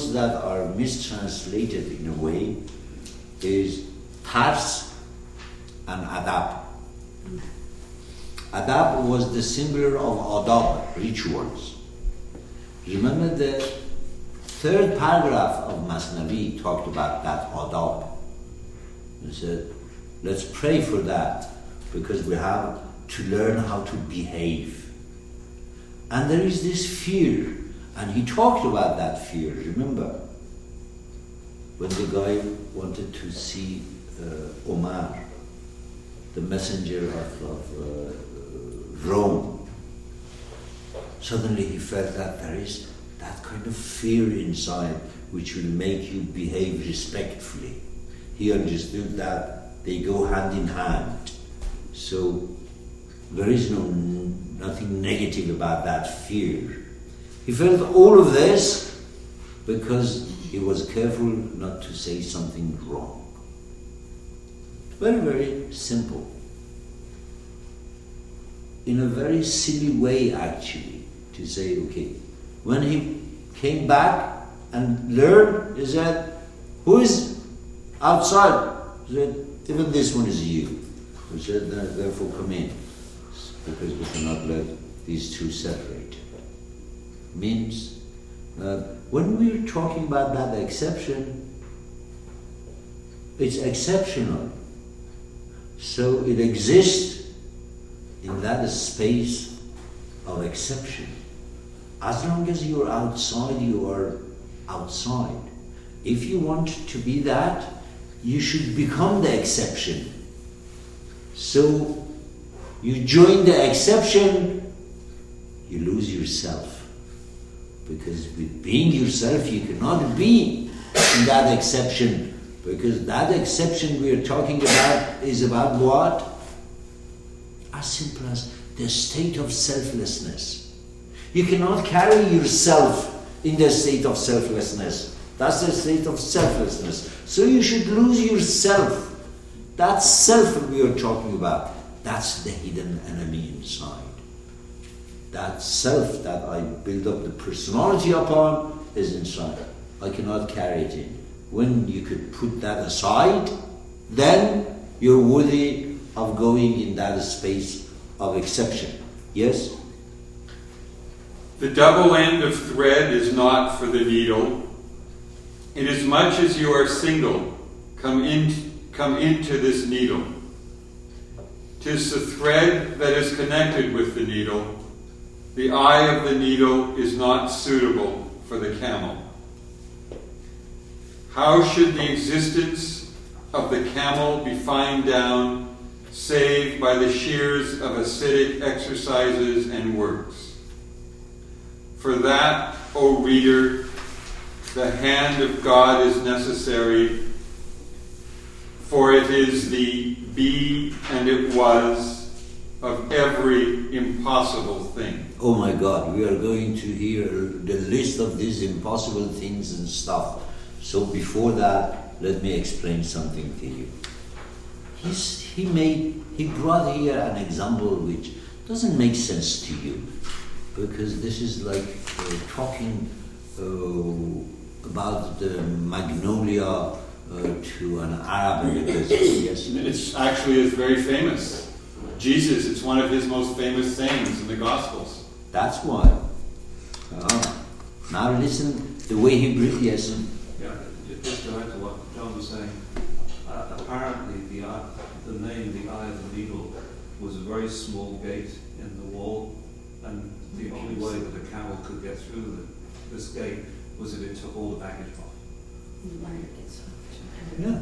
words that are mistranslated in a way is tars and adab. Adab was the symbol of adab, rituals. Remember the third paragraph of Masnavi talked about that adab. He said, let's pray for that because we have to learn how to behave. And there is this fear, and he talked about that fear, remember? When the guy wanted to see Omar, the messenger of Rome, suddenly he felt that there is that kind of fear inside which will make you behave respectfully. He understood that they go hand in hand. So there is nothing negative about that fear. He felt all of this because he was careful not to say something wrong. Very, very simple. In a very silly way, actually, to say, okay. When he came back and learned, he said, who is outside? He said, even this one is you. He said, therefore come in, because we cannot let these two separate. Means, when we're talking about that exception, it's exceptional. So it exists in that space of exception. As long as you're outside, you are outside. If you want to be that, you should become the exception. So you join the exception, you lose yourself. Because with being yourself, you cannot be in that exception. Because that exception we are talking about is about what? As simple as the state of selflessness. You cannot carry yourself in the state of selflessness. That's the state of selflessness. So you should lose yourself. That self we are talking about, that's the hidden enemy inside. That self that I build up the personality upon is inside. I cannot carry it in. When you could put that aside, then you're worthy of going in that space of exception. Yes? The double end of thread is not for the needle. Inasmuch as you are single, come into this needle. 'Tis the thread that is connected with the needle. The eye of the needle is not suitable for the camel. How should the existence of the camel be fined down, save by the shears of ascetic exercises and works? For that, O reader, the hand of God is necessary, for it is the be and it was of every impossible thing. Oh my God, we are going to hear the list of these impossible things and stuff. So before that, let me explain something to you. He brought here an example which doesn't make sense to you, because this is like talking about the magnolia to an Arab in the desert. Yes, it's actually is very famous. Jesus, it's one of his most famous sayings in the Gospels. That's why. Now listen the way he breathes. Yes. Yeah, just to add to what John was saying, apparently the name, the Eye of the Needle, was a very small gate in the wall, and the only way that a camel could get through this gate was if it took all the baggage off. Yeah.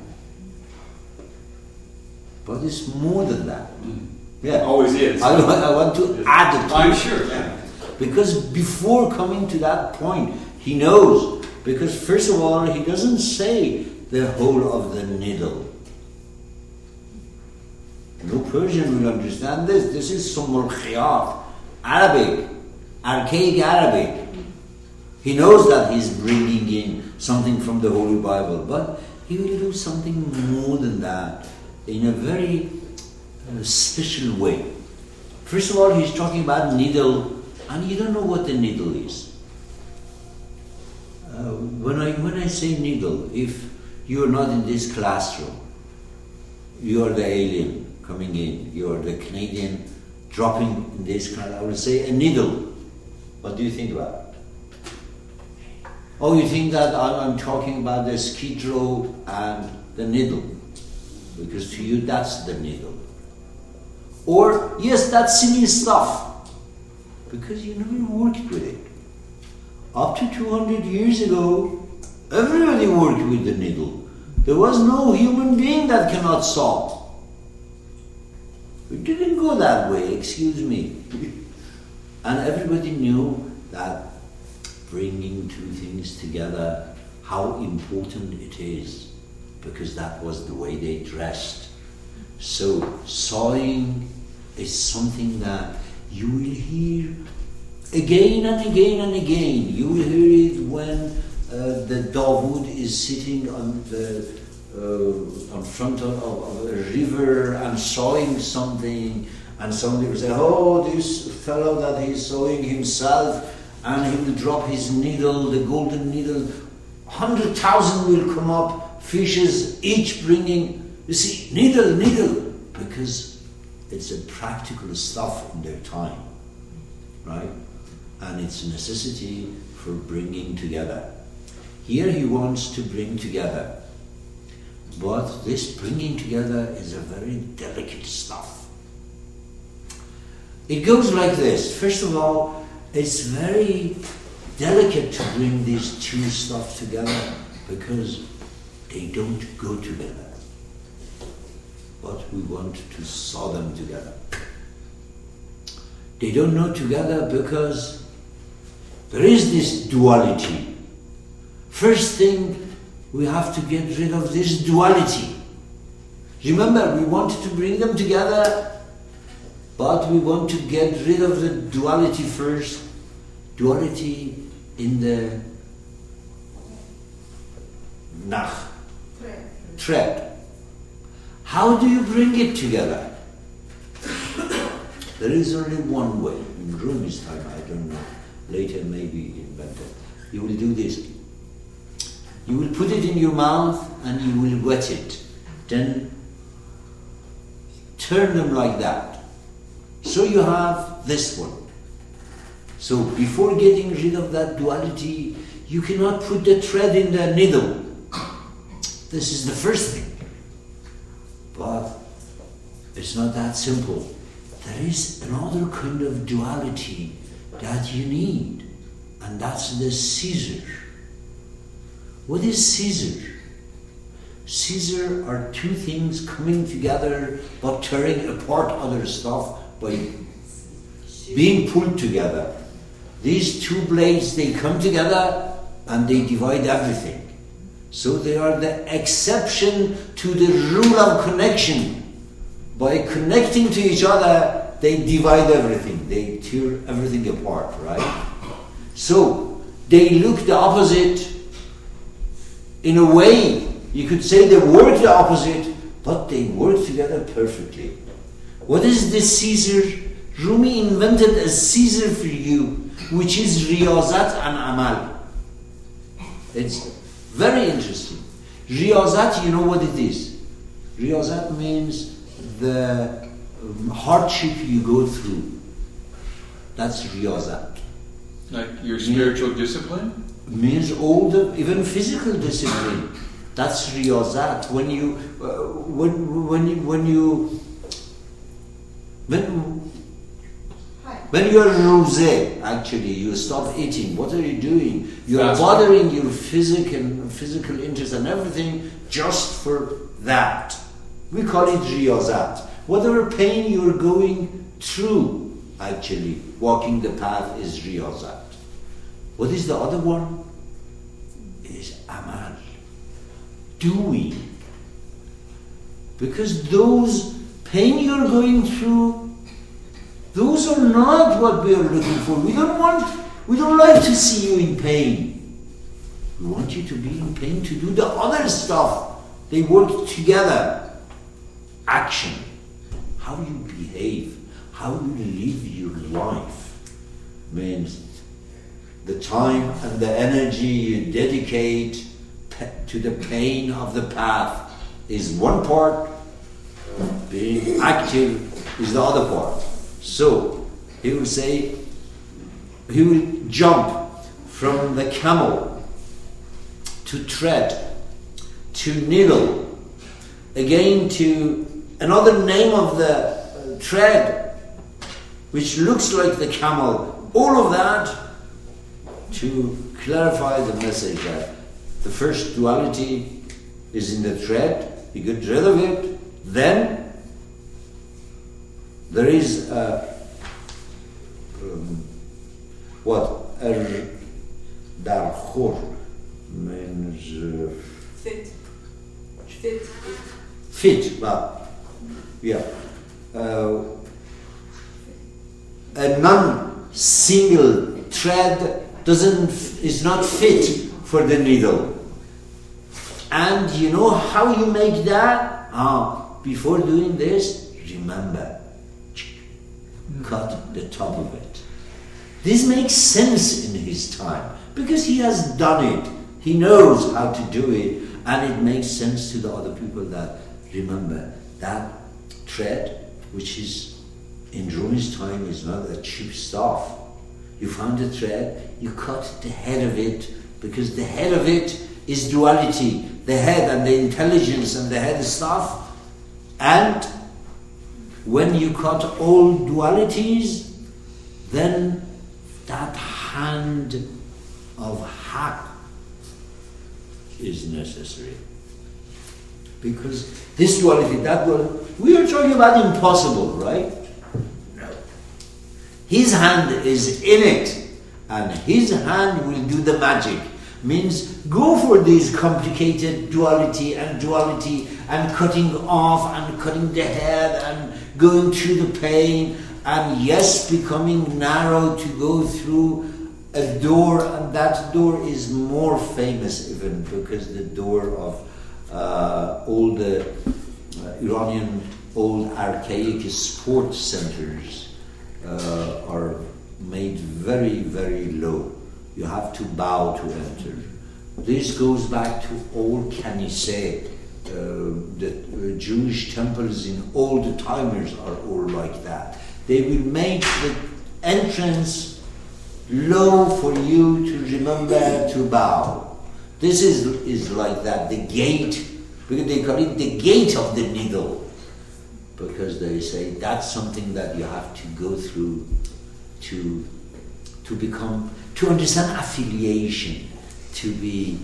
But it's more than that. Yeah. Always is. I want to add it to I'm it. sure, yeah. Because before coming to that point, he knows. Because first of all, he doesn't say the whole of the needle. No Persian will understand this. This is Sumul Khiyat, Arabic, archaic Arabic. He knows that he's bringing in something from the Holy Bible, but he will do something more than that in a very special way. First of all, he's talking about needle, and you don't know what the needle is. When I say needle, if you're not in this classroom, you're the alien coming in, you're the Canadian dropping in this class, I will say a needle. What do you think about it? Oh, you think that I'm talking about the skid row and the needle, because to you that's the needle. Or, yes, that's silly stuff, because you never worked with it. Up to 200 years ago, everybody worked with the needle. There was no human being that cannot saw. It didn't go that way, excuse me. And everybody knew that bringing two things together, how important it is, because that was the way they dressed. So sawing is something that you will hear again and again and again. You will hear it when the Dawood is sitting on front of a river and sawing something, and somebody will say, oh, this fellow that he's sawing himself, and he will drop his needle, the golden needle, 100,000 will come up, fishes each bringing, you see, needle, because it's a practical stuff in their time, right? And it's a necessity for bringing together. Here he wants to bring together, but this bringing together is a very delicate stuff. It goes like this. First of all, it's very delicate to bring these two stuff together because they don't go together. But we want to saw them together. They don't go together because there is this duality. First thing, we have to get rid of this duality. Remember, we wanted to bring them together, but we want to get rid of the duality first. Duality in the nach, thread. How do you bring it together? There is only one way. In Rumi's time, I don't know, later maybe invented. You will do this. You will put it in your mouth and you will wet it. Then turn them like that. So you have this one. So before getting rid of that duality, you cannot put the thread in the needle. This is the first thing. But it's not that simple. There is another kind of duality that you need, and that's the scissor. What is scissor? Scissor are two things coming together but tearing apart other stuff by being pulled together. These two blades, they come together and they divide everything. So they are the exception to the rule of connection. By connecting to each other, they divide everything. They tear everything apart, right? So they look the opposite. In a way, you could say they work the opposite, but they work together perfectly. What is this Caesar? Rumi invented a Caesar for you, which is Riyazat and Amal. It's very interesting. Riyazat, you know what it is? Riyazat means the hardship you go through. That's Riyazat. Like your spiritual discipline? Means all the, even physical discipline. That's Riyazat. When you are rosé, actually, you stop eating. What are you doing? You are bothering your physical interest and everything just for that. We call it riyazat. Whatever pain you are going through, actually, walking the path is riyazat. What is the other one? Is amal. Doing. Because those pain you are going through, those are not what we are looking for. We don't like to see you in pain. We want you to be in pain to do the other stuff. They work together. Action. How you behave, how you live your life means the time and the energy you dedicate to the pain of the path is one part, being active is the other part. So he will say, he will jump from the camel to tread, to needle, again to another name of the tread, which looks like the camel. All of that to clarify the message that the first duality is in the tread, you get rid of it, then there is darkhor means fit, but yeah, a non-single thread is not fit for the needle. And you know how you make that? Before doing this, remember, cut the top of it. This makes sense in his time because he has done it. He knows how to do it, and it makes sense to the other people that remember that thread, which is in Rumi's time, is not a cheap stuff. You found a thread, you cut the head of it, because the head of it is duality, the head and the intelligence and the head stuff. And when you cut all dualities, then that hand of Haq is necessary. Because this duality, that duality, we are talking about impossible, right? No. His hand is in it, and his hand will do the magic. Means go for these complicated duality and cutting off and cutting the head and going through the pain, and yes, becoming narrow to go through a door, and that door is more famous even because the door of all the Iranian old archaic sports centers are made very, very low. You have to bow to enter. This goes back to old Kaniseh. The Jewish temples in old timers are all like that. They will make the entrance low for you to remember to bow. This is like that. The gate, because they call it the gate of the needle, because they say that's something that you have to go through to become, to understand affiliation, to be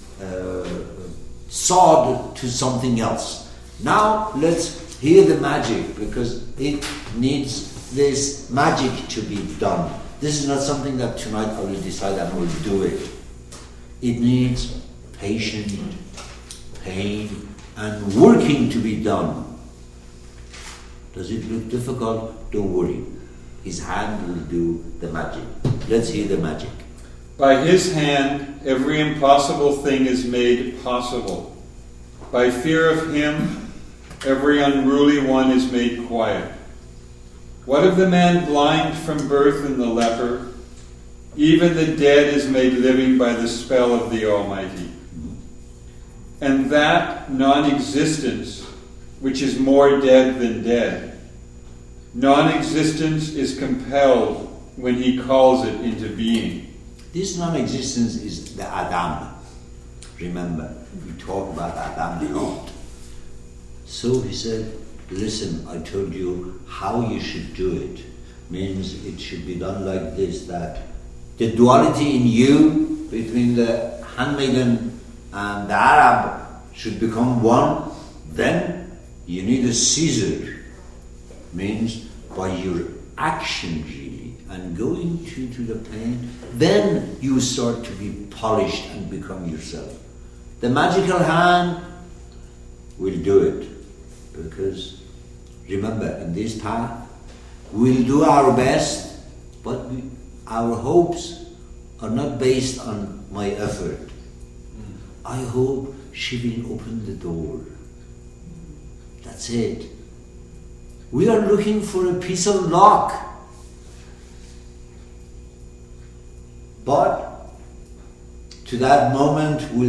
sawed to something else. Now let's hear the magic, because it needs this magic to be done. This is not something that tonight I will decide I will do it. It needs patience, pain, and working to be done. Does it look difficult? Don't worry. His hand will do the magic. Let's hear the magic. By his hand, every impossible thing is made possible. By fear of him, every unruly one is made quiet. What of the man blind from birth and the leper? Even the dead is made living by the spell of the Almighty. And that non-existence, which is more dead than dead, non-existence is compelled when he calls it into being. This non-existence is the Adam. Remember, we talk about Adam a lot. So he said, listen, I told you how you should do it. Means it should be done like this, that the duality in you between the handmaiden and the Arab should become one. Then you need a Caesar. Means by your action really, and going to the pain, then you start to be polished and become yourself. The magical hand will do it, because remember, in this path we'll do our best, but our hopes are not based on my effort. I hope she will open the door. That's it. We are looking for a piece of luck. But to that moment will